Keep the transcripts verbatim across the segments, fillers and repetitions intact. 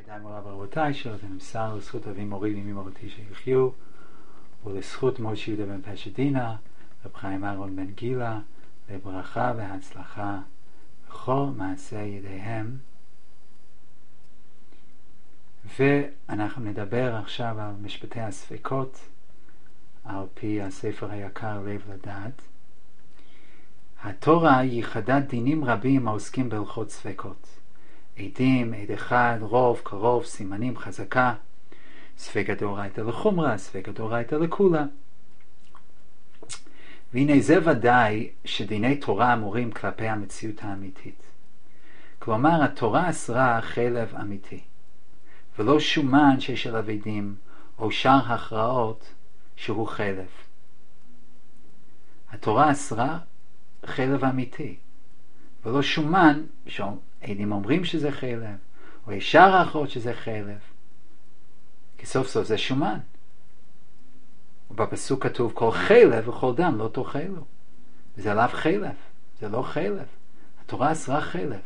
ידיים מוריי ורבותיי, שזה נמסר לזכות אבי מורי ואמי מורתי שיחיו, ולזכות משה יהודה בן פשדינה, רב חיים אהרון בן גילה, לברכה והצלחה בכל מעשה ידיהם. ואנחנו נדבר עכשיו על משפטי הספקות, על פי הספר היקר לב לדעת. התורה ייחדה דינים רבים העוסקים בהלכות ספקות. עדים, עד אחד, רוב, קרוב, סימנים, חזקה, ספקא דאורייתא לחומרא, ספקא דאורייתא לקולא. והנה זה ודאי שדיני תורה אמורים כלפי המציאות האמיתית. כלומר, התורה אסרה חלב אמיתי, ולא שומן שיש עליו עדים, או שאר הכרעות שהוא חלב. התורה אסרה חלב אמיתי, ולא שומן, שעדים אומרים שזה חלב, או ישר האחרות שזה חלב, כי סוף סוף זה שומן. ובפסוק כתוב כל חלב וכל דם לא תאכלו, וזה עליו חלב, זה לא חלב. התורה אסרה חלב.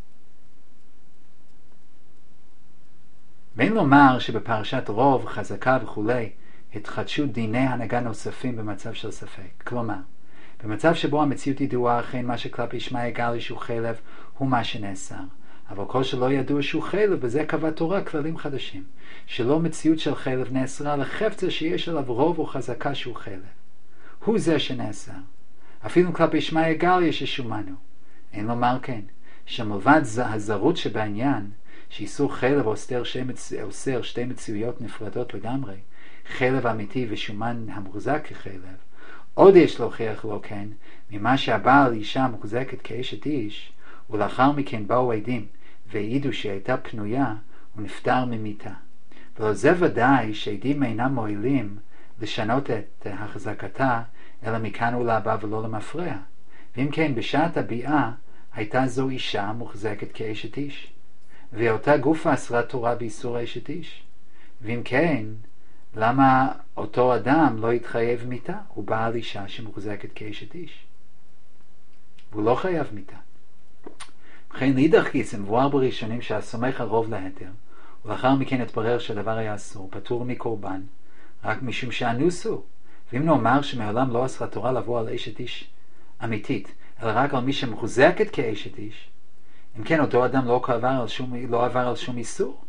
ואין לומר שבפרשת רוב, חזקה וכולי, התחדשו דיני הנהגה נוספים במצב של ספק. כלומר, במצב שבו המציאות ידועה, אכן מה שכלפי שמע גלי שהוא חלב הוא מה שנאסר. אבל כל שלא ידוע שהוא חלב, בזה קבע תורה כללים חדשים, שלא מציאות של חלב נאסרה לחפצה שיש עליו רוב או חזקה שהוא חלב. הוא זה שנאסר. אפילו כלפי שמע גלי ששומנו. אין לומר כן, שמלבד הזרות שבעניין, שאיסור חלב אוסר שתי, מצ... אוסר שתי מציאויות נפרדות לגמרי, חלב אמיתי ושומן המוחזק כחלב, עוד יש להוכיח לו כן, ממה שהבעל אישה מוחזקת כאשת איש, ולאחר מכן באו עדים והעידו שהייתה פנויה, ונפטר ממיתה. ולא זה ודאי שעדים אינם מועילים לשנות את החזקתה, אלא מכאן ולהבא ולא למפרע. ואם כן, בשעת הביאה הייתה זו אישה מוחזקת כאשת איש, ואותה גופה אסרה תורה באיסור אשת איש. ואם כן, למה אותו אדם לא יתחייב מיתה? הוא בעל אישה שמוחזקת כאשת איש, והוא לא חייב מיתה. וכן לידך גיסא מבואר בראשונים שהסומך הרוב להתר, ולאחר מכן התברר שהדבר היה אסור, פטור מקורבן, רק משום שאנוסו. ואם נאמר שמעולם לא אסרה תורה לבוא על אשת איש אמיתית, אלא רק על מי שמוחזקת כאשת איש, אם כן אותו אדם לא עבר על שום, לא עבר על שום איסור,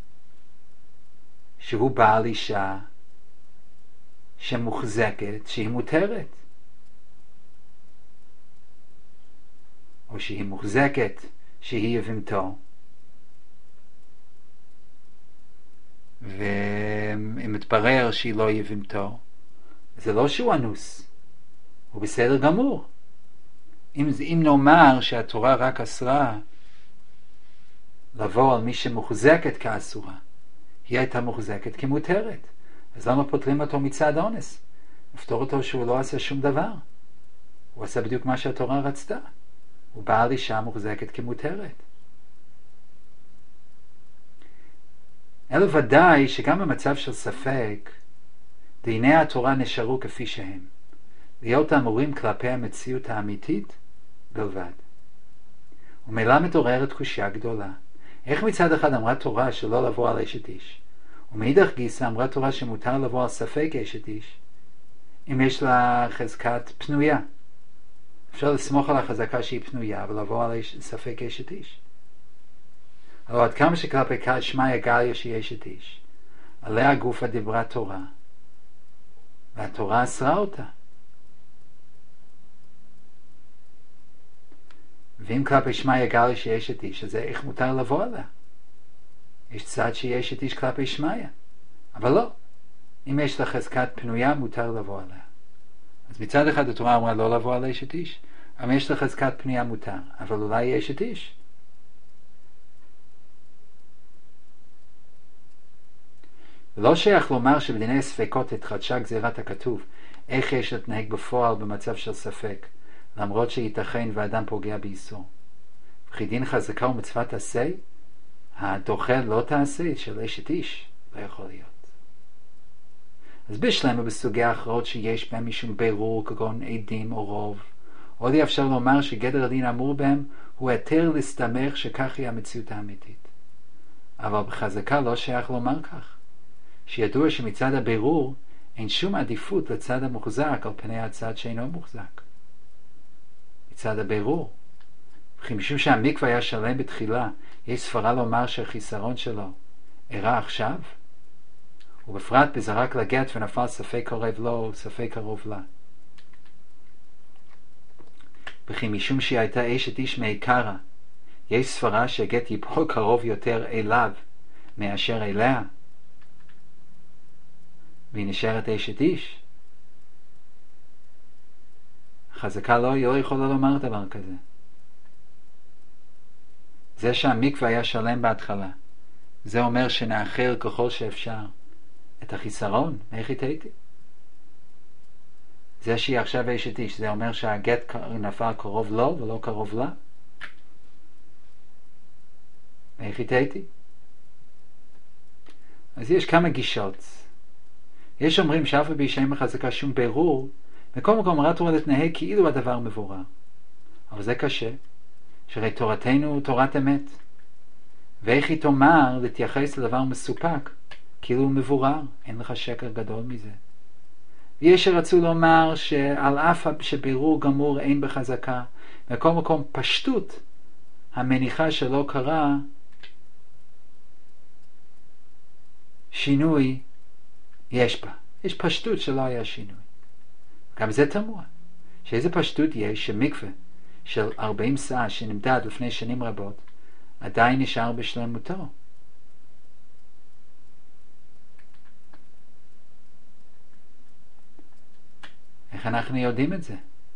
שהוא בעל אישה שמוחזקת שהיא מותרת, או שהיא מוחזקת שהיא יבמתו, ואם מתברר שהיא לא יבמתו, זה לא שהוא אנוס, הוא בסדר גמור. אם, אם נאמר שהתורה רק אסרה לבוא על מי שמוחזקת כאסורה, היא הייתה מוחזקת כמותרת, אז למה פותרים אותו מצד אונס? נפתור אותו שהוא לא עשה שום דבר, הוא עשה בדיוק מה שהתורה רצתה, הוא בעל אישה מוחזקת כמותרת. אלא ודאי שגם במצב של ספק דיני התורה נשארו כפי שהם, להיות אמורים כלפי המציאות האמיתית בלבד. ומילא מתעוררת קושיה גדולה, איך מצד אחד אמרה תורה שלא לבוא על אשת איש, ומאידך גיסא אמרה תורה שמותר לבוא על ספק אשת איש, אם יש לה חזקת פנויה? אפשר לסמוך על החזקה שהיא פנויה ולבוא על ספק אשת איש. אבל עד כמה שכלפי שמע גליה שהיא אשת איש, עליה גופה דיברה תורה, והתורה אסרה אותה. ואם כלפי שמע גליה שהיא אשת איש, אז איך מותר לבוא עליה? יש צד שהיא אשת איש כלפי שמע, אבל לא. אם יש לה חזקת פנויה, מותר לבוא עליה. אז מצד אחד התורה אמרה לא לבוא על אשת איש, אבל יש לה חזקת פנויה מותר, אבל אולי היא אשת איש. ולא שייך לומר שבדיני ספקות התחדשה גזירת הכתוב, איך יש להתנהג בפועל במצב של ספק, למרות שייתכן ואדם פוגע באיסור. וכי דין חזקה ומצוות עשה, הדוחה לא תעשה של אשת איש, לא יכול להיות. אז בשלמה בסוגי האחרות שיש בהם משום בירור כגון עדים או רוב, עוד אפשר לומר שגדר הדין אמור בהם הוא היתר להסתמך שכך היא המציאות האמיתית. אבל בחזקה לא שייך לומר כך, שידוע שמצד הבירור אין שום עדיפות לצד המוחזק על פני הצד שאינו מוחזק. מצד הבירור, וכי משום שהמקווה היה שלם בתחילה, יש סברה לומר שהחיסרון שלו אירע עכשיו, ובפרט בזרק לגט ונפל ספק קרוב לו וספק קרוב לה. וכי משום שהיא הייתה אשת איש מעיקרה, יש סברה שהגט ייפול קרוב יותר אליו מאשר אליה, והיא נשארת אשת איש. חזקה לא, לא יכולה לומר דבר כזה. זה שהמקווה היה שלם בהתחלה, זה אומר שנאחר ככל שאפשר את החיסרון. איך התהיתי? זה שהיא עכשיו אשת איש, זה אומר שהגט נפל קרוב לו ולא קרוב לה? איך התהיתי? אז יש כמה גישות. יש אומרים שאף על פי שאין בחזקה שום בירור, מכל מקום אמרה תורה להתנהג כאילו הדבר מבורר. אבל זה קשה, שהרי תורתנו תורת אמת. ואיך היא תאמר להתייחס לדבר מסופק כאילו הוא מבורר? אין לך שקר גדול מזה. ויש שרצו לומר שעל אף שבירור גמור אין בחזקה, מכל מקום פשטות המניחה שלא קרה שינוי יש בה. יש פשטות שלא היה שינוי. גם זה תמוה. שאיזה פשטות יש שמקווה של ארבעים שעה שנמדד לפני שנים רבות עדיין נשאר בשלמותו. איך אנחנו יודעים את זה?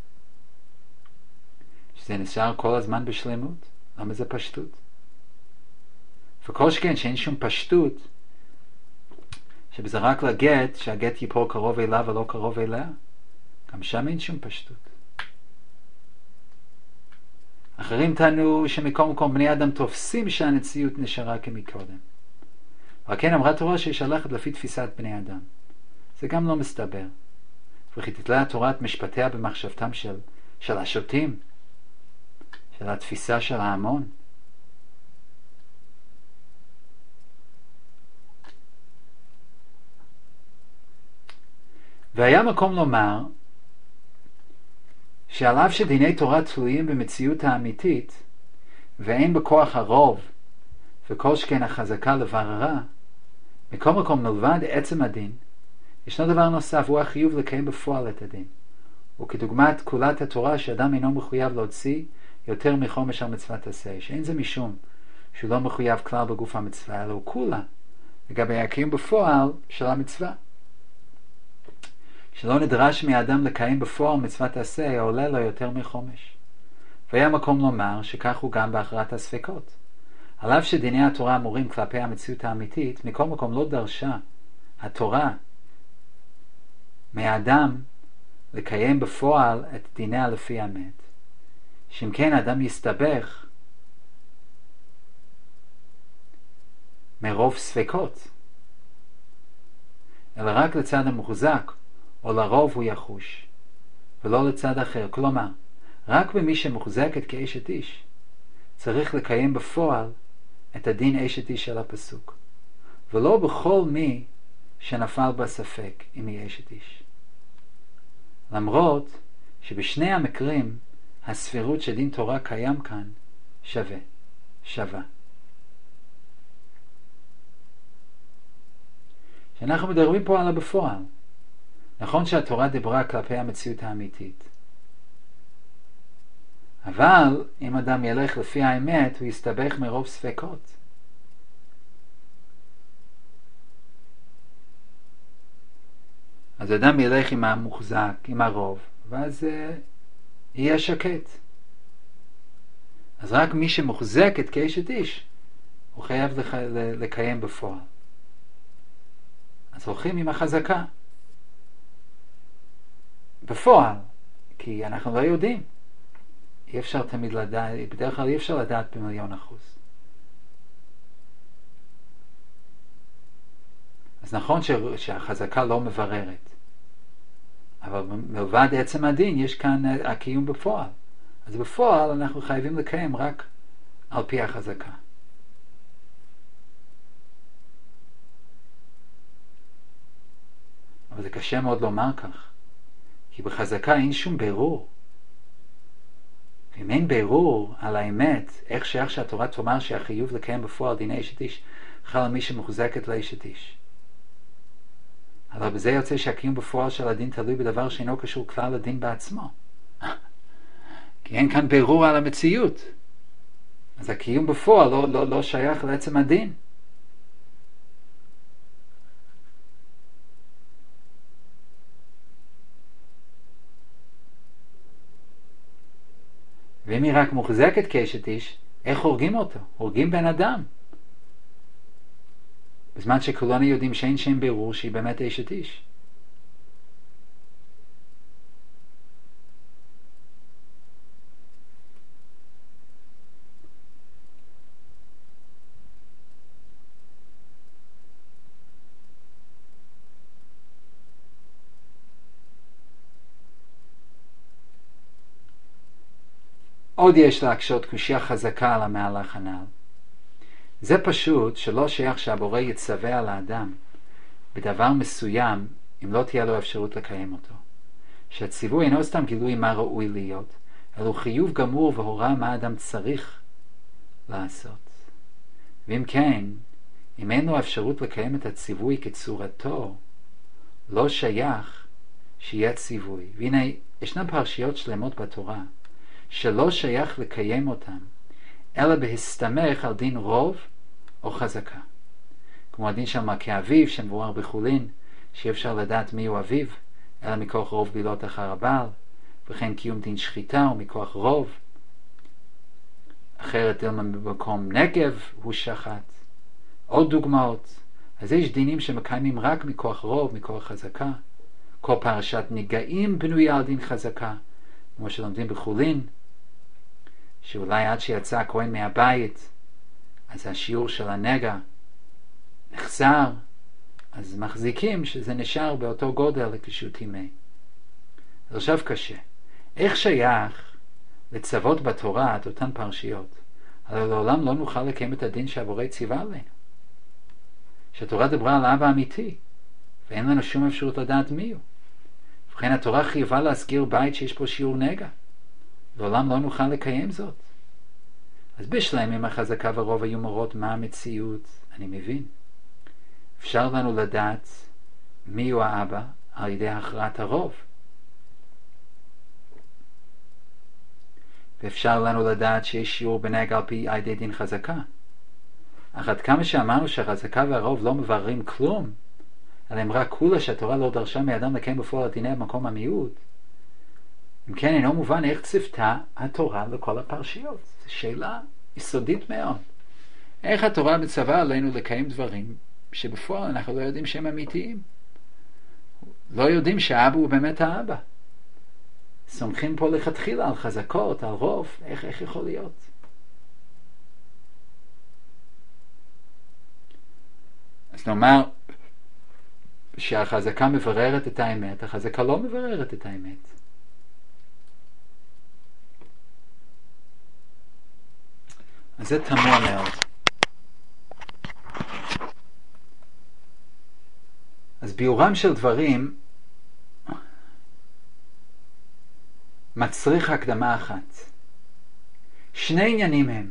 שזה נשאר כל הזמן בשלמות? למה זה פשטות? וכל שכן שאין שום פשטות, שזה רק לגט, שהגט ייפול קרוב אליו ולא קרוב אליה, גם שם אין שום פשטות. אחרים טענו שמקום מקום בני אדם תופסים שהנציאות נשארה כמקודם. אבל כן אמרה תורה שיש ללכת לפי תפיסת בני אדם. זה גם לא מסתבר. וכי תתלה התורה את משפטיה במחשבתם של, של השוטים, של התפיסה של ההמון. והיה מקום לומר שעל אף שדיני תורה תלויים במציאות האמיתית ואין בכוח הרוב וכל שכן החזקה לבררה, מכל מקום מלבד עצם הדין ישנו דבר נוסף, הוא החיוב לקיים בפועל את הדין. וכדוגמת כולת התורה שאדם אינו מחויב להוציא יותר מחומש על מצוות עשה, שאין זה משום שהוא לא מחויב כלל בגוף המצווה, אלא הוא כולה לגבי הקיום בפועל של המצווה. שלא נדרש מהאדם לקיים בפועל מצוות עשה העולה לו יותר מחומש. והיה מקום לומר שכך הוא גם בהכרעת הספקות. על אף שדיני התורה אמורים כלפי המציאות האמיתית, מכל מקום לא דרשה התורה מהאדם לקיים בפועל את דיניה לפי האמת. שאם כן האדם יסתבך מרוב ספקות, אלא רק לצד המוחזק או לרוב הוא יחוש, ולא לצד אחר. כלומר, רק במי שמוחזקת כאשת איש צריך לקיים בפועל את הדין אשת איש של הפסוק, ולא בכל מי שנפל בספק אם היא אשת איש. למרות שבשני המקרים הספירות שדין תורה קיים כאן שווה, שווה. שאנחנו מדברים פה על הבפועל. נכון שהתורה דיברה כלפי המציאות האמיתית, אבל אם אדם ילך לפי האמת הוא יסתבך מרוב ספקות. אז אדם ילך עם המוחזק, עם הרוב, ואז uh, יהיה שקט. אז רק מי שמוחזקת כאשת איש הוא חייב לח... לקיים בפועל. אז הולכים עם החזקה בפועל, כי אנחנו לא יודעים. אי אפשר תמיד לדעת, בדרך כלל אי אפשר לדעת במיליון אחוז. אז נכון ש... שהחזקה לא מבררת, אבל מלבד עצם הדין יש כאן הקיום בפועל. אז בפועל אנחנו חייבים לקיים רק על פי החזקה. אבל זה קשה מאוד לומר כך, כי בחזקה אין שום בירור. ואם אין בירור על האמת, איך שייך שהתורה תאמר שהחיוב לקיים בפועל דיני אשת איש חל על מי שמחוזקת לאשת איש. אבל בזה יוצא שהקיום בפועל של הדין תלוי בדבר שאינו קשור כלל לדין בעצמו. כי אין כאן בירור על המציאות. אז הקיום בפועל לא, לא, לא שייך לעצם הדין. ואם היא רק מוחזקת כאשת איש, איך הורגים אותו? הורגים בן אדם. בזמן שכולנו יודעים שאין שם בירור שהיא באמת אשת איש. עוד יש להקשות קושיה חזקה על המהלך הנ"ל. זה פשוט שלא שייך שהבורא יצווה על האדם בדבר מסוים אם לא תהיה לו אפשרות לקיים אותו. שהציווי אינו סתם גילוי מה ראוי להיות, אלא הוא חיוב גמור והוראה מה האדם צריך לעשות. ואם כן, אם אין לו אפשרות לקיים את הציווי כצורתו, לא שייך שיהיה ציווי. והנה, ישנן פרשיות שלמות בתורה שלא שייך לקיים אותם, אלא בהסתמך על דין רוב או חזקה. כמו הדין של מכה אביו שמבואר בחולין, שאי אפשר לדעת מי הוא אביו, אלא מכוח רוב בילות אחר הבעל, וכן קיום דין שחיטה הוא מכוח רוב. אחרת דילמה במקום נגב הוא שחט. עוד דוגמאות. אז יש דינים שמקיימים רק מכוח רוב, מכוח חזקה. כל פרשת נגעים בנויה על דין חזקה, כמו שלומדים בחולין, שאולי עד שיצא הכהן מהבית, אז השיעור של הנגע נחזר, אז מחזיקים שזה נשאר באותו גודל כשהוא טימא. אז עכשיו קשה. איך שייך לצוות בתורה את אותן פרשיות? אבל לעולם לא נוכל לקיים את הדין שהבורא ציווה עלינו. שהתורה דברה על אבא אמיתי, ואין לנו שום אפשרות לדעת מי הוא. ובכן התורה חייבה להסגיר בית שיש פה שיעור נגע. לעולם לא נוכל לקיים זאת. אז בשלם עם החזקה ורוב היו מורות מה המציאות, אני מבין. אפשר לנו לדעת מי הוא האבא על ידי הכרעת הרוב. ואפשר לנו לדעת שיש שיעור בנגע על פי ידי דין חזקה. אך עד כמה שאמרנו שהחזקה והרוב לא מבררים כלום, אלא הם רק כולה שהתורה לא דרשה מאדם לקיים בפועל דיני במקום המיעוט, אם כן אינו מובן איך צפתה התורה לכל הפרשיות. זו שאלה יסודית מאוד. איך התורה מצווה עלינו לקיים דברים שבפועל אנחנו לא יודעים שהם אמיתיים. לא יודעים שהאבא הוא באמת האבא. סומכים פה לכתחילה על חזקות, על רוב. איך, איך יכול להיות? אז נאמר שהחזקה מבררת את האמת, החזקה לא מבררת את האמת. אז זה תמוה מאוד. אז ביורם של דברים מצריך הקדמה אחת. שני עניינים הם.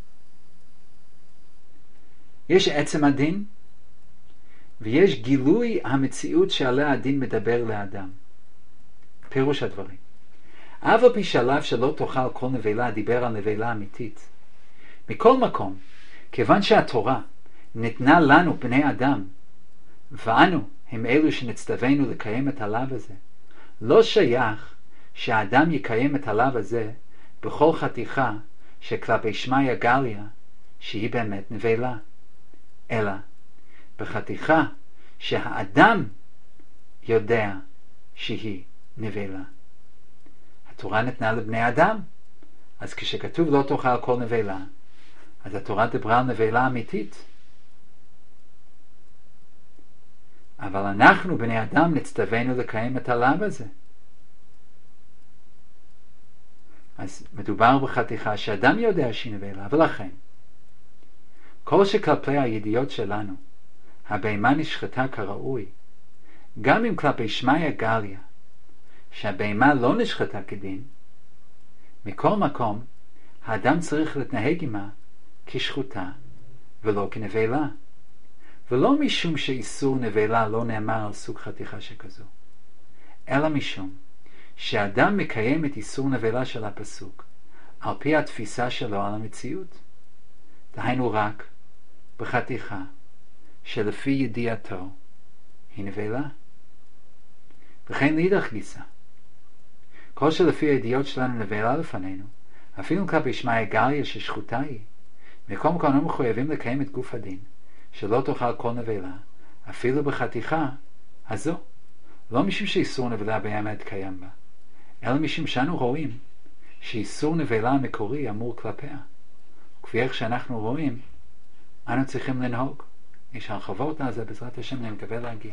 יש עצם הדין, ויש גילוי המציאות שעליה הדין מדבר לאדם. פירוש הדברים. אף על פי שלב שלא תאכל כל נבלה, דיבר על נבלה אמיתית. מכל מקום, כיוון שהתורה ניתנה לנו בני אדם, ואנו הם אלו שנצטווינו לקיים את הלאו הזה, לא שייך שהאדם יקיים את הלאו הזה בכל חתיכה שכלפי שמיא גליא שהיא באמת נבלה, אלא בחתיכה שהאדם יודע שהיא נבלה. התורה ניתנה לבני אדם, אז כשכתוב לא תאכל כל נבלה, אז התורה דיברה על נבלה אמיתית. אבל אנחנו בני אדם נצטווינו לקיים את הלאו הזה. אז מדובר בחתיכה שאדם יודע שהיא נבלה, ולכן כל שכלפי הידיעות שלנו הבהמה נשחטה כראוי, גם אם כלפי שמיא גליה, שהבהמה לא נשחטה כדין, מכל מקום, האדם צריך להתנהג עמה כשחוטה ולא כנבלה. ולא משום שאיסור נבלה לא נאמר על סוג חתיכה שכזו, אלא משום שאדם מקיים את איסור נבלה של הפסוק על פי התפיסה שלו על המציאות. דהיינו רק בחתיכה שלפי ידיעתו היא נבלה. וכן לידך גיסא, כל שלפי הידיעות שלנו נבלה לפנינו, אפילו כלפי שמיא גליה ששחוטה היא, מכל מקום אנו מחויבים לקיים את גוף הדין, שלא תאכל כל נבלה, אפילו בחתיכה הזו, לא משום שאיסור נבלה באמת קיים בה, אלא משום שאנו רואים שאיסור נבלה המקורי אמור כלפיה, וכפי איך שאנחנו רואים, אנו צריכים לנהוג. יש הרחבות על זה, בעזרת השם אני מקווה להגיע.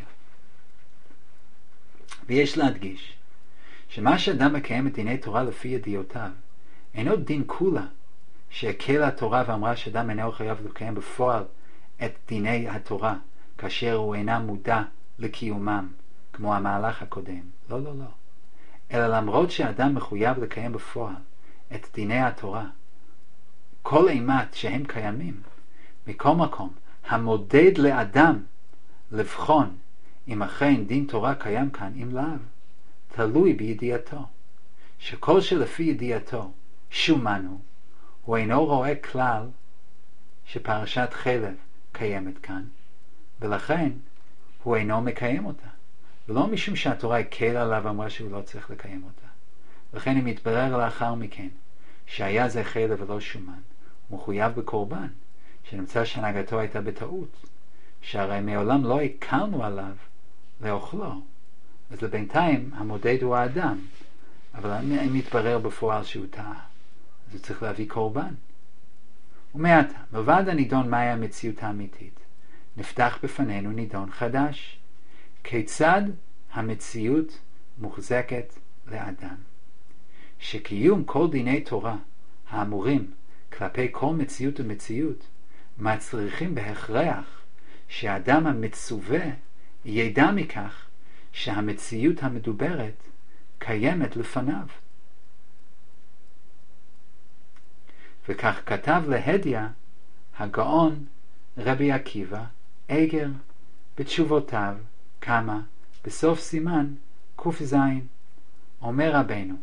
ויש להדגיש שמה שאדם מקיים את דיני תורה לפי ידיעותיו אינו דין כולה שהקלה התורה ואמרה שאדם אינו חייב לקיים בפועל את דיני התורה כאשר הוא אינה מודע לקיומם, כמו המהלך הקודם. לא, לא, לא. אלא למרות שאדם מחויב לקיים בפועל את דיני התורה, כל אימת שהם קיימים, מכל מקום, המודד לאדם לבחון אם אכן דין תורה קיים כאן, אם לאו, תלוי בידיעתו. שכל שלפי ידיעתו שומן הוא, הוא אינו רואה כלל שפרשת חלב קיימת כאן, ולכן הוא אינו מקיים אותה. ולא משום שהתורה הקלה עליו ואמרה שהוא לא צריך לקיים אותה. לכן אם יתברר לאחר מכן שהיה זה חלב ולא שומן, הוא מחויב בקורבן, שנמצא שהנהגתו הייתה בטעות, שהרי מעולם לא הקלנו עליו לאוכלו. אז לבינתיים המודד הוא האדם, אבל אם יתברר בפועל שהוא טעה, אז הוא צריך להביא קורבן. ומעתה, מלבד הנידון מהי המציאות האמיתית, נפתח בפנינו נידון חדש. כיצד המציאות מוחזקת לאדם? שקיום כל דיני תורה האמורים כלפי כל מציאות ומציאות מצריכים בהכרח שהאדם המצווה ידע מכך שהמציאות המדוברת קיימת לפניו. וכך כתב להדיא הגאון רבי עקיבא איגר בתשובותיו כמה בסוף סימן ק"ז. אומר רבנו,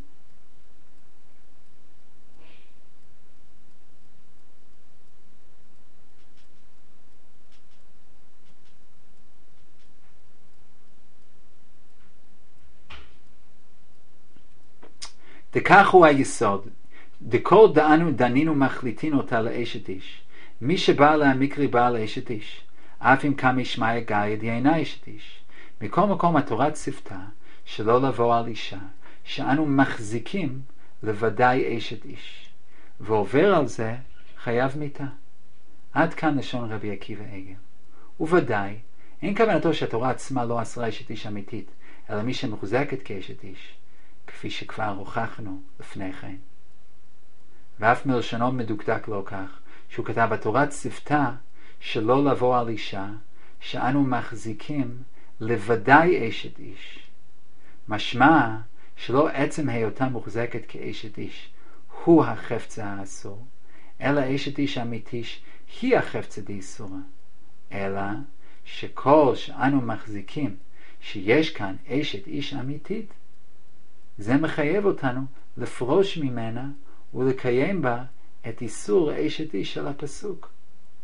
דכך הוא היסוד, דכל דענו דנינו מחליטין אותה לאשת איש. מי שבא להמקרי בא לאשת איש, אף אם כמה שמיא גליה די אינה אשת איש. מכל מקום התורה ציוותה שלא לבוא על אישה שאנו מחזיקים לוודאי אשת איש, ועובר על זה חייב מיתה. עד כאן לשון רבי עקיבא איגר. וודאי אין כוונתו שהתורה עצמה לא אסרה אשת איש אמיתית, אלא מי שמוחזקת כאשת איש, כפי שכבר הוכחנו לפני כן. ואף מלשונו מדוקדק לא כך, שהוא כתב התורה ציוותה שלא לבוא על אישה שאנו מחזיקים לוודאי אשת איש. משמע שלא עצם היותה מוחזקת כאשת איש הוא החפצה האסור, אלא אשת איש אמיתי היא החפצה דאיסורה, אלא שכל שאנו מחזיקים שיש כאן אשת איש אמיתית, זה מחייב אותנו לפרוש ממנה ולקיים בה את איסור אשת איש של הפסוק.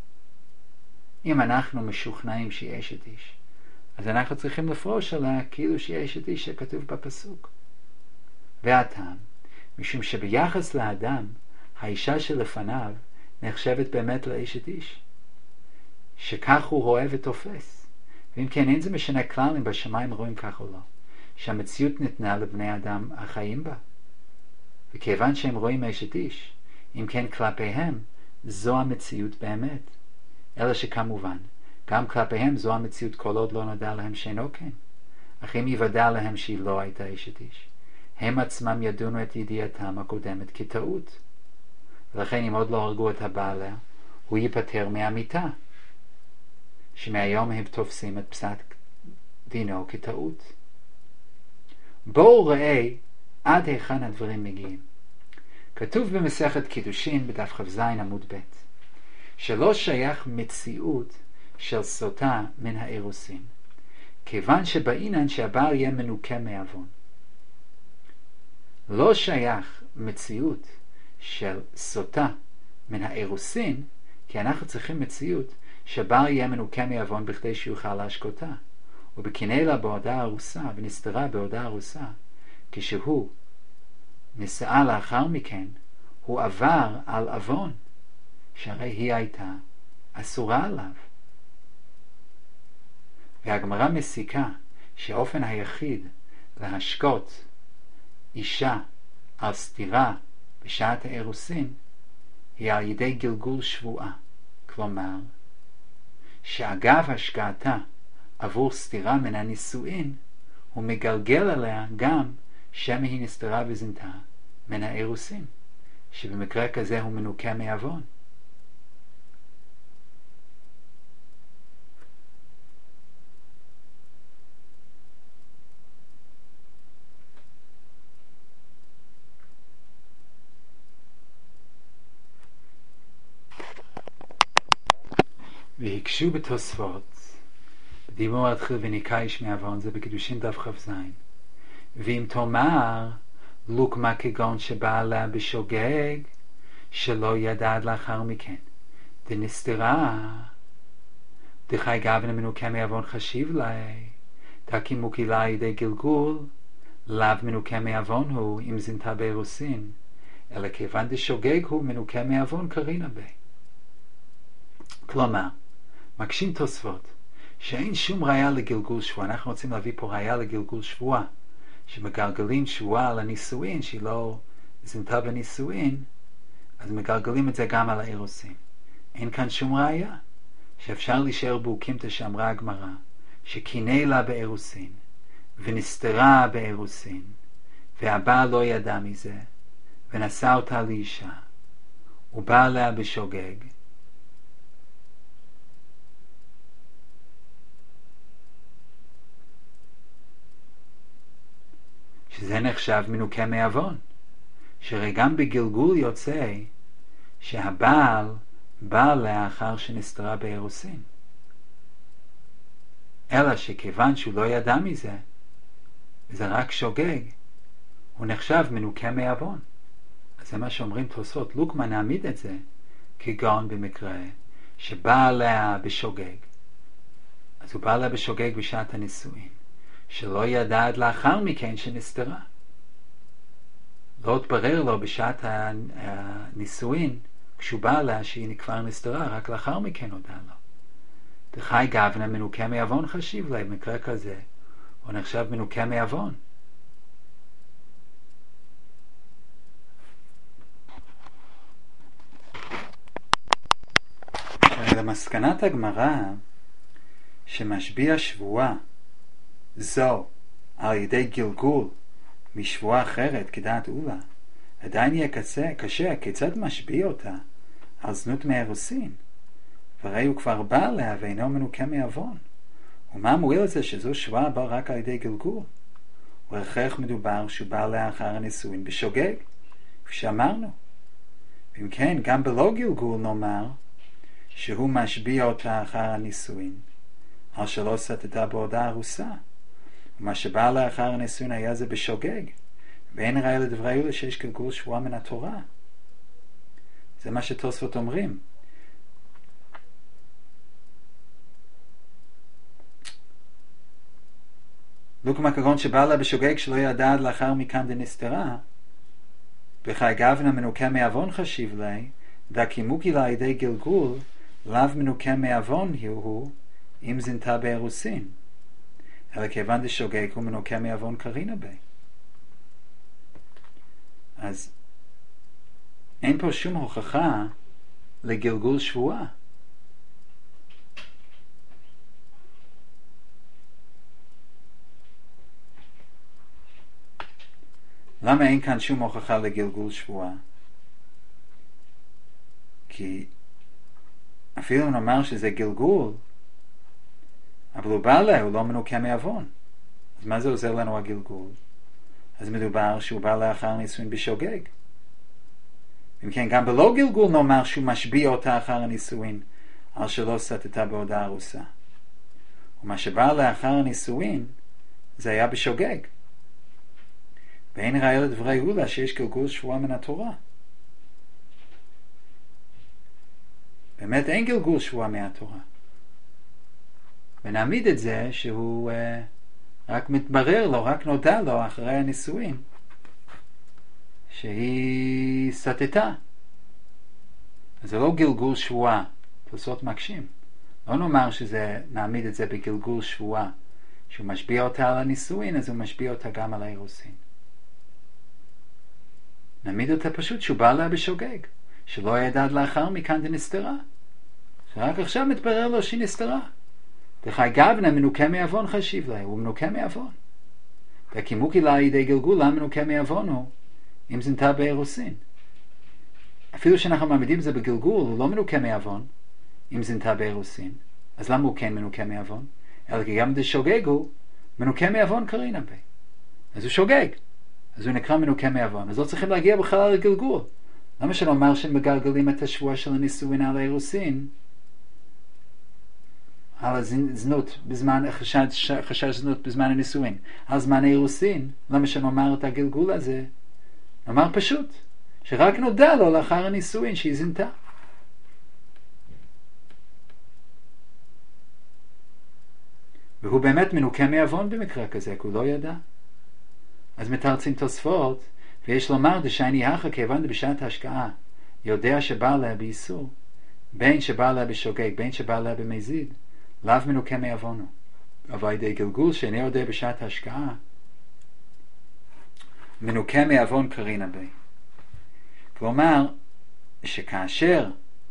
אם אנחנו משוכנעים שהיא אשת איש, אז אנחנו צריכים לפרוש עליה כאילו שהיא אשת איש שכתוב בפסוק. והטעם, משום שביחס לאדם, האישה שלפניו נחשבת באמת לאשת איש, שכך הוא רואה ותופס. ואם כן, אין זה משנה כלל אם בשמיים רואים כך או לא, שהמציאות ניתנה לבני אדם החיים בה. וכיוון שהם רואים אשת איש, אם כן כלפיהם זו המציאות באמת. אלא שכמובן, גם כלפיהם זו המציאות כל עוד לא נודע להם שאינו כן. אך אם יוודע להם שהיא לא הייתה אשת איש, הם עצמם ידונו את ידיעתם הקודמת כטעות. ולכן אם עוד לא הרגו את הבעלה, הוא ייפטר מהמיתה. שמהיום הם תופסים את פסק דינו כטעות. בואו ראה עד היכן הדברים מגיעים. כתוב במסכת קידושין בדף כ"ז עמוד ב' שלא שייך מציאות של סוטה מן האירוסין, כיוון שבעינן שהבעל יהיה מנוקה מעוון. לא שייך מציאות של סוטה מן האירוסין, כי אנחנו צריכים מציאות שהבעל יהיה מנוקה מעוון בכדי שיוכל להשקותה. ובקנאה לה בעודה ארוסה, ונסתרה בעודה ארוסה, כשהוא נישאה לאחר מכן, הוא עבר על עוון, שהרי היא הייתה אסורה עליו. והגמרא מסיקה שהאופן היחיד להשקות אישה על סתירה בשעת האירוסין היא על ידי גלגול שבועה. כלומר, שאגב השקעתה עבור סתירה מן הנישואין, הוא מגלגל עליה גם שמא היא נסתרה וזינתה מן האירוסין, שבמקרה כזה הוא מנוקה מעוון. והקשו בתוספות בדיבור התחיל וניקה איש מעוון, זה בקידושין דף כ"ז. ואם תאמר לוקמה כגון שבאה לה בשוגג שלא ידע עד לאחר מכן דנסתרה דחי גבנה מנוקה מעוון חשיב לי תקימו קילה ידי גלגול לאו מנוקה מעוון הוא אם זינתה באירוסין, אלא כיוון דשוגג הוא מנוקה מעוון קרינה בי. כלומר, מקשים תוספות שאין שום ראיה לגלגול שבועה. אנחנו רוצים להביא פה ראיה לגלגול שבועה, שמגלגלים שבועה על הנישואין שהיא לא זינתה בנישואין, אז מגלגלים את זה גם על האירוסין. אין כאן שום ראיה שאפשר להישאר באוקימתא שאמרה הגמרא שקינא לה באירוסין ונסתרה באירוסין והבעל לא ידע מזה ונשא אותה לאישה ובא עליה בשוגג, שזה נחשב מנוקה מעוון, שהרי גם בגלגול יוצא שהבעל בא לאחר שנסתרה באירוסין, אלא שכיוון שהוא לא ידע מזה וזה רק שוגג, הוא נחשב מנוקה מעוון. אז זה מה שאומרים תוספות, לוקמה נעמיד את זה כגון במקרה שבא עליה בשוגג, אז הוא בא עליה בשוגג בשעת הנישואין שלא ידע עד לאחר מכן שנסתרה, לא התברר לו בשעת הנישואין כשהוא בא לה שהיא כבר נסתרה, רק לאחר מכן הודע לו. דחי גבנה מנוקה מעוון חשיב לה, במקרה כזה הוא נחשב מנוקה מעוון. למסקנת הגמרא שמשביע שבועה זו על ידי גלגול משבועה אחרת כדעת אולה, עדיין יהיה קשה, קשה כיצד משביע אותה על זנות מאירוסין, והרי הוא כבר בא עליה ואינו מנוקה מעוון. ומה מועיל לזה שזו שבועה באה רק על ידי גלגול? והכרח מדובר שהוא בא עליה אחר הנישואין בשוגג, כפי שאמרנו. ואם כן, גם בלא גלגול נאמר שהוא משביע אותה אחר הנישואין על שלא סטתה בעודה ארוסה, ומה שבא לה אחר הנישואין היה זה בשוגג, ואין ראיה לדברי אולה שיש גלגול שבועה מן התורה. זה מה שתוספות אומרים. לוקמה כגון שבא לה בשוגג שלא ידע עד לאחר מכאן דנסתרה, וחי גבנה מנוקה מעוון חשיב לי, דקימוקי לה ידי גלגול לאו מנוקה מעוון הוא אם זינתה באירוסין, אלא כיוון דשוגג הוא מנוקה מעוון קרינה בי. אז אין פה שום הוכחה לגלגול שבועה. למה אין כאן שום הוכחה לגלגול שבועה? כי אפילו נאמר שזה גלגול, אבל הוא בא אליה, הוא לא מנוקה מעוון. אז מה זה עוזר לנו הגלגול? אז מדובר שהוא בא לאחר הנישואין בשוגג. אם כן, גם בלא גלגול נאמר שהוא משביע אותה אחר הנישואין, על שלא סטתה בעודה ארוסה. ומה שבא לאחר הנישואין, זה היה בשוגג. ואין ראיה לדברי הולה שיש גלגול שבועה מן התורה. באמת אין גלגול שבועה מהתורה. ונעמיד את זה שהוא אה, רק מתברר לו, רק נודע לו אחרי הנישואין, שהיא סטתה. אז זה לא גלגול שבועה, תוספות מקשים. לא נאמר שזה, נעמיד את זה בגלגול שבועה, שהוא משביע אותה על הנישואין, אז הוא משביע אותה גם על האירוסין. נעמיד אותה פשוט שהוא בא לה בשוגג, שלא ידע לאחר מכאן דנסתרה, שרק עכשיו מתברר לו שהיא נסתרה. דחי גבנה מנוקה מעוון חשיב לה, הוא מנוקה מעוון. והקימוקי לה ידי גלגול, למה מנוקה מעוון הוא? אם זנתה באירוסין. אפילו שאנחנו מעמידים זה בגלגול, הוא לא מנוקה מעוון, אם זנתה באירוסין. אז למה הוא כן מנוקה מעוון? אלא כי גם דשוגג הוא מנוקה מעוון קרינה בי. אז הוא שוגג. אז הוא נקרא מנוקה מעוון. אז לא צריכים להגיע בכלל לגלגול. למה שנאמר שמגלגלים את השבוע של הנישואין על האירוסין? על הזנות, בזמן, חשד, חשד זנות בזמן הנישואין. על זמן האירוסין, למה שנאמר את הגלגול הזה? נאמר פשוט, שרק נודע לו לאחר הנישואין שהיא זנתה. והוא באמת מנוקה מעוון במקרה כזה, כי הוא לא ידע. אז מתרצים תוספות, ויש לומר דשייני הכה כיוון בשעת ההשקעה, יודע שבא לה באיסור, בין שבא לה בשוגג, בין שבא לה במזיד, לאו מנוקה מעוונו. אבל ידי גלגול שאיני יודע בשעת ההשקעה, מנוקה מעוון קרינה בי. כלומר, שכאשר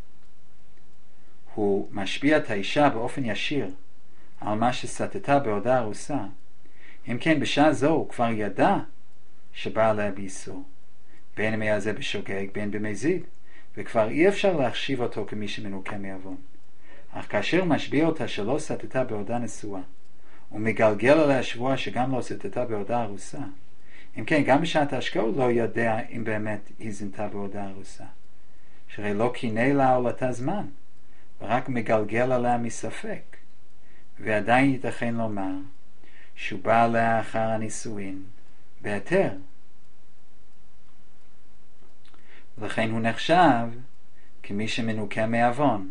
הוא משפיע את האישה באופן ישיר על מה שסטתה בעודה ארוסה, אם כן בשעה זו הוא כבר ידע שבא עליה באיסור, בין אם היה זה בשוגג בין במזיד, וכבר אי אפשר להחשיב אותו כמי שמנוקה מעוון. אך כאשר משביע אותה שלא סטתה בעודה נשואה, ומגלגל עליה שבועה שגם לא סטתה בעודה ארוסה, אם כן גם בשעת ההשקעה הוא לא יודע אם באמת היא זנתה בעודה ארוסה, שהרי לא קינא לה עולתה זמן, ורק מגלגל עליה מספק, ועדיין ייתכן לומר שהוא בא עליה אחר הנישואין בהיתר, ולכן הוא נחשב כמי שמנוקה מעוון.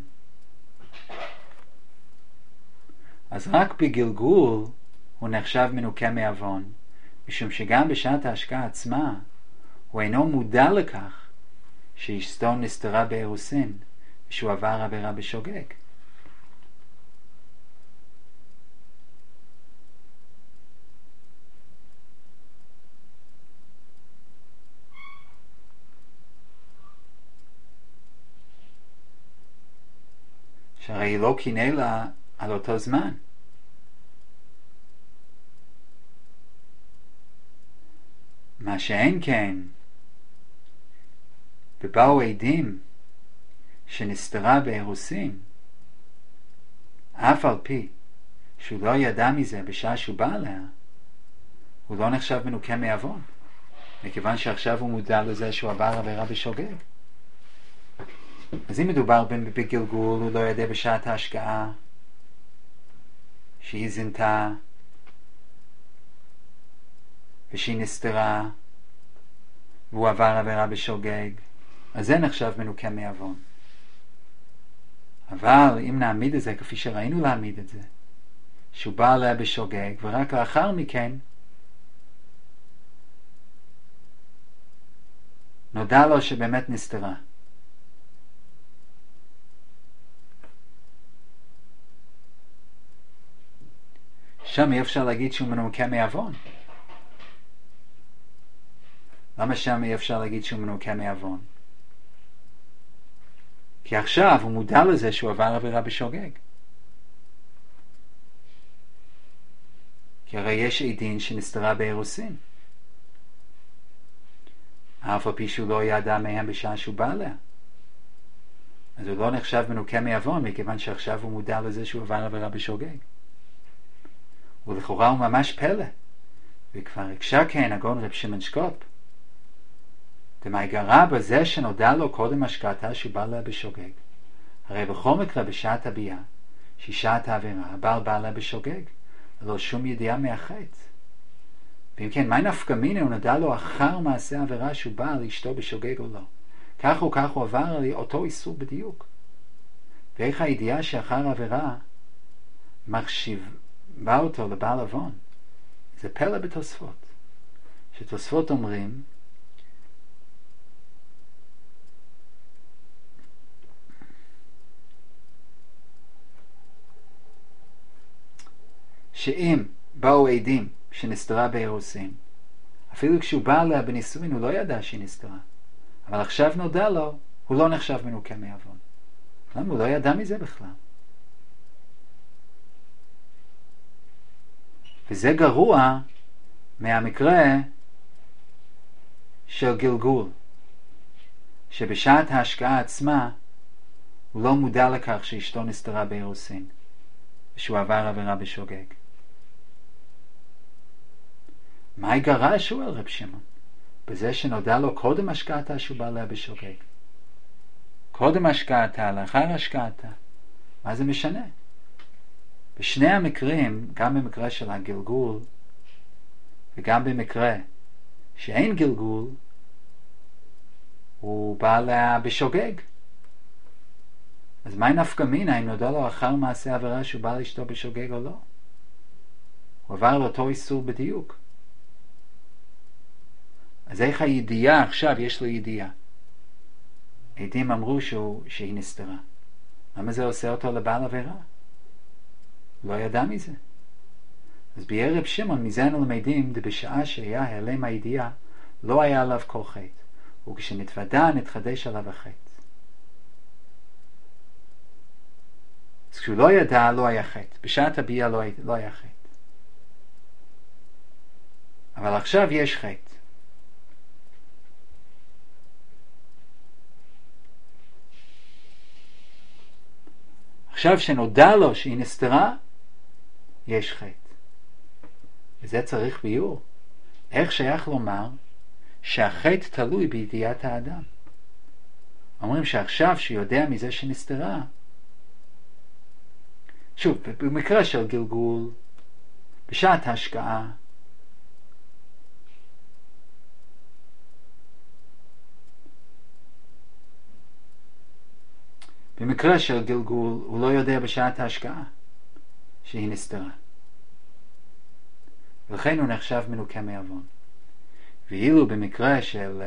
אז רק בגלגול הוא נחשב מנוקה מעוון, משום שגם בשעת ההשקעה עצמה הוא אינו מודע לכך שאשתו נסתרה באירוסין ושהוא עבר עבירה בשוגג. שהרי היא לא קינא לה על אותו זמן. מה שאין כן, ובאו עדים שנסתרה באירוסין, אף על פי שהוא לא ידע מזה בשעה שהוא בא עליה, הוא לא נחשב מנוקה מעוון, מכיוון שעכשיו הוא מודע לזה שהוא עבר עבירה בשוגג. אז אם מדובר בגלגול, הוא לא ידע בשעת ההשקעה שהיא זנתה ושהיא נסתרה והוא עבר עבירה בשוגג, אז זה נחשב מנוקה מעוון. אבל אם נעמיד את זה כפי שראינו להעמיד את זה, שהוא בא עליה בשוגג ורק לאחר מכן נודע לו שבאמת נסתרה, שם אי אפשר להגיד שהוא מנוקה מעוון. למה שם אי אפשר להגיד שהוא מנוקה מעוון? כי עכשיו הוא מודע לזה שהוא עבר עבירה בשוגג. כי הרי יש עדין שנסתרה באירוסין, אף על פי שהוא לא ידע מהם בשעה שהוא בא עליה. אז הוא לא נחשב מנוקה מעוון, מכיוון שעכשיו הוא מודע לזה שהוא עבר עבירה בשוגג. ולכאורה הוא ממש פלא. וכבר הקשה כן הגאון רב שמעון שקופ, דמי גרע בזה שנודע לו קודם השקעתה שהוא בא לה בשוגג. הרי בכל מקרה בשעת הביאה, שהיא שעת העבירה, הבעל בא לה בשוגג, לא שום ידיעה מהחטא. ואם כן, מה נפקא מינה הוא נודע לו אחר מעשה העבירה שהוא בא לאשתו בשוגג או לא? כך או כך הוא עבר לי אותו איסור בדיוק. ואיך הידיעה שאחר העבירה מחשיבה אותו לבעל עוון? זה פלא בתוספות. שתוספות אומרים שאם באו עדים שנסתרה באירוסין, אפילו כשהוא בא עליה בנישואין הוא לא ידע שהיא נסתרה, אבל עכשיו נודע לו, הוא לא נחשב מנוקה מעוון. למה? הוא לא ידע מזה בכלל. וזה גרוע מהמקרה של גלגול, שבשעת ההשקעה עצמה הוא לא מודע לכך שאשתו נסתרה באירוסין ושהוא עבר עבירה בשוגג. מה יגרע? שואל רב שמעון, בזה שנודע לו קודם השקעתה שהוא בא לה בשוגג. קודם השקעתה, לאחר השקעתה, מה זה משנה? בשני המקרים, גם במקרה של הגלגול וגם במקרה שאין גלגול, הוא בא לה בשוגג. אז מה נפקא מינה אם נודע לו אחר מעשה העבירה שהוא בא לאשתו בשוגג או לא? הוא עבר לאותו איסור בדיוק. אז איך הידיעה עכשיו? יש לו ידיעה. עדים אמרו שהוא, שהיא נסתרה. למה זה עושה אותו לבעל עבירה? לא ידע מזה. אז ביאר רב שמעון, מזה אנו למדים, בשעה שהיה העלם הידיעה, לא היה עליו כל חטא, וכשנתוודע נתחדש עליו החטא. אז כשהוא לא ידע, לא היה חטא. בשעת הביאה לא, לא היה חטא. אבל עכשיו יש חטא. עכשיו שנודע לו שהיא נסתרה, יש חטא. וזה צריך ביור. איך שייך לומר שהחטא תלוי בידיעת האדם? אומרים שעכשיו שיודע מזה שנסתרה, שוב, במקרה של גלגול, בשעת ההשקעה, במקרה של גלגול הוא לא יודע בשעת ההשקעה שהיא נסתרה, ולכן הוא נחשב מנוקה מעוון. ואילו במקרה של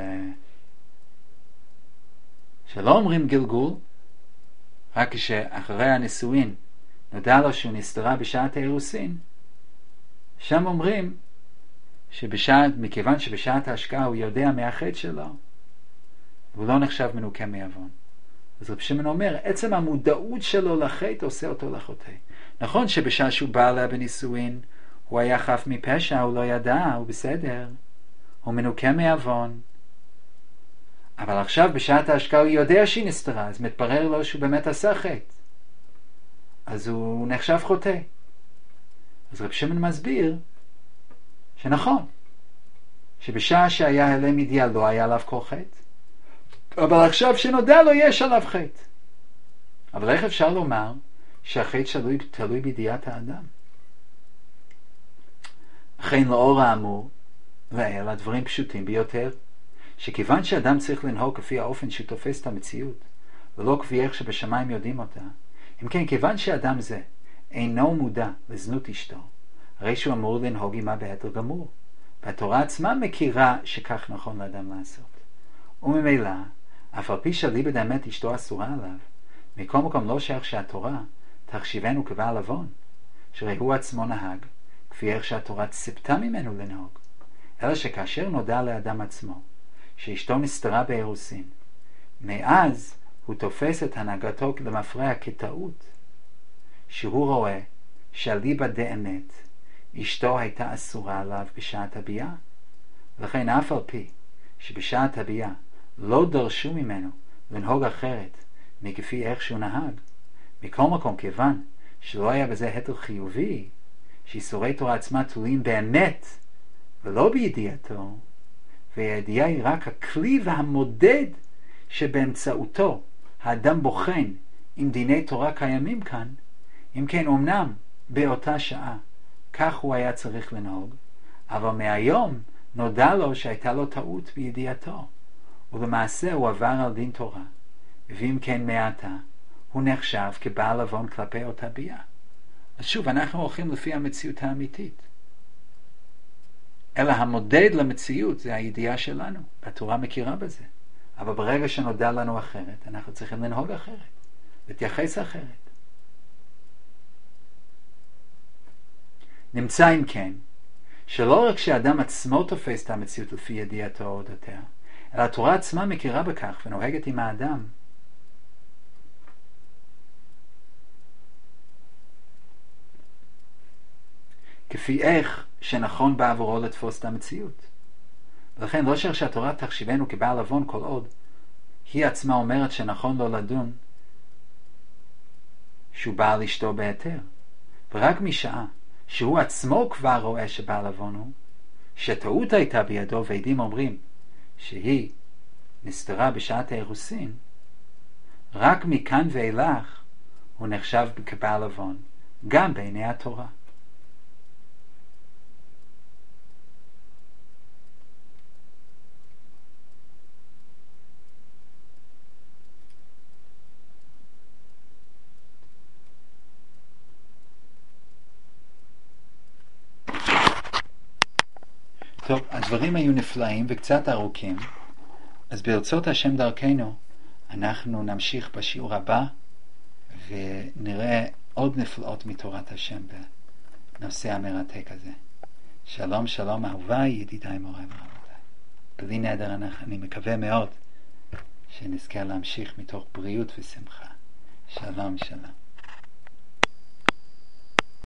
שלא אומרים גלגול, רק כשאחרי הנישואין נודע לו שהוא נסתרה בשעת האירוסין, שם אומרים שבשעת, מכיוון שבשעת ההשקעה הוא יודע מהחטא שלו, הוא לא נחשב מנוקה מעוון. אז רב שמעון אומר, עצם המודעות שלו לחטא עושה אותו לחוטא. נכון שבשעה שהוא בא עליה בנישואין הוא היה חף מפשע, הוא לא ידע, הוא בסדר, הוא מנוקה מעוון, אבל עכשיו בשעת ההשקעה הוא יודע שהיא נסתרה, אז מתברר לו שהוא באמת עשה חטא, אז הוא נחשב חוטא. אז רב שמעון מסביר שנכון שבשעה שהיה העלם ידיעה לא היה עליו כל חטא, אבל עכשיו שנודע לו יש עליו חטא. אבל איך אפשר לומר שהחטא תלוי, תלוי בידיעת האדם? אכן לאור האמור לעיל, הדברים פשוטים ביותר, שכיוון שאדם צריך לנהוג כפי האופן שהוא תופס את המציאות, ולא כפי איך שבשמיים יודעים אותה, אם כן, כיוון שאדם זה אינו מודע לזנות אשתו, הרי שהוא אמור לנהוג עמה בהתר גמור, והתורה עצמה מכירה שכך נכון לאדם לעשות. וממילא, אף על פי שליבד האמת אשתו אסורה עליו, מכל מקום לא שייך שהתורה תחשיבנו כבעל עוון, שהרי הוא עצמו נהג, כפי איך שהתורה ציפתה ממנו לנהוג, אלא שכאשר נודע לאדם עצמו שאשתו נסתרה באירוסין, מאז הוא תופס את הנהגתו למפרע כטעות, שהוא רואה שליבד דאמת אשתו הייתה אסורה עליו בשעת הביאה, ולכן אף על פי שבשעת הביאה לא דרשו ממנו לנהוג אחרת מכפי איך שהוא נהג, מכל מקום כיוון שלא היה בזה התר חיובי, שאיסורי תורה עצמה תלויים באמת ולא בידיעתו, והידיעה היא רק הכלי והמודד שבאמצעותו האדם בוחן אם דיני תורה קיימים כאן, אם כן אומנם באותה שעה כך הוא היה צריך לנהוג, אבל מהיום נודע לו שהייתה לו טעות בידיעתו, ולמעשה הוא עבר על דין תורה, ואם כן מעתה הוא נחשב כבעל עוון כלפי אותה ביאה. אז שוב, אנחנו הולכים לפי המציאות האמיתית. אלא המודד למציאות זה הידיעה שלנו, והתורה מכירה בזה. אבל ברגע שנודע לנו אחרת, אנחנו צריכים לנהוג אחרת, להתייחס אחרת. נמצא אם כן, שלא רק שאדם עצמו תופס את המציאות לפי ידיעתו או דעתיה, אלא התורה עצמה מכירה בכך ונוהגת עם האדם. כפי איך שנכון בעבורו לתפוס את המציאות. ולכן לא שייך שהתורה תחשיבנו כבעל עוון כל עוד היא עצמה אומרת שנכון לו לדון שהוא בעל אשתו בהיתר. ורק משעה שהוא עצמו כבר רואה שבעל עוון הוא, שטעות הייתה בידו ועדים אומרים שהיא נסתרה בשעת האירוסין, רק מכאן ואילך הוא נחשב כבעל עוון, גם בעיני התורה. טוב, הדברים היו נפלאים וקצת ארוכים, אז ברצות השם דרכנו אנחנו נמשיך בשיעור הבא ונראה עוד נפלאות מתורת השם בנושא המרתק הזה. שלום שלום אהוביי, ידידיי מוריי ורבותיי. בלי נדר אני מקווה מאוד שנזכה להמשיך מתוך בריאות ושמחה. שלום שלום.